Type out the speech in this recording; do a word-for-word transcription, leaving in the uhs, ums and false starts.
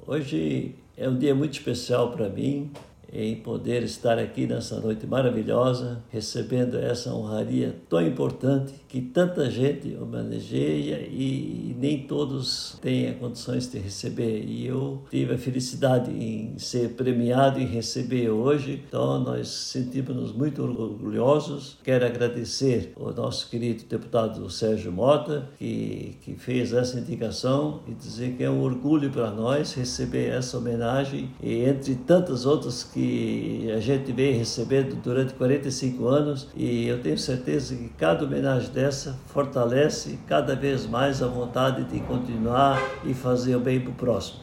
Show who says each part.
Speaker 1: Hoje é um dia muito especial para mim, em poder estar aqui nessa noite maravilhosa, recebendo essa honraria tão importante que tanta gente homenageia e nem todos têm condições de receber. E eu tive a felicidade em ser premiado e receber hoje, então nós sentimos-nos muito orgulhosos. Quero agradecer ao nosso querido deputado Sérgio Mota, que, que fez essa indicação, e dizer que é um orgulho para nós receber essa homenagem, e entre tantas outras que que a gente vem recebendo durante quarenta e cinco anos, e eu tenho certeza que cada homenagem dessa fortalece cada vez mais a vontade de continuar e fazer o bem para o próximo.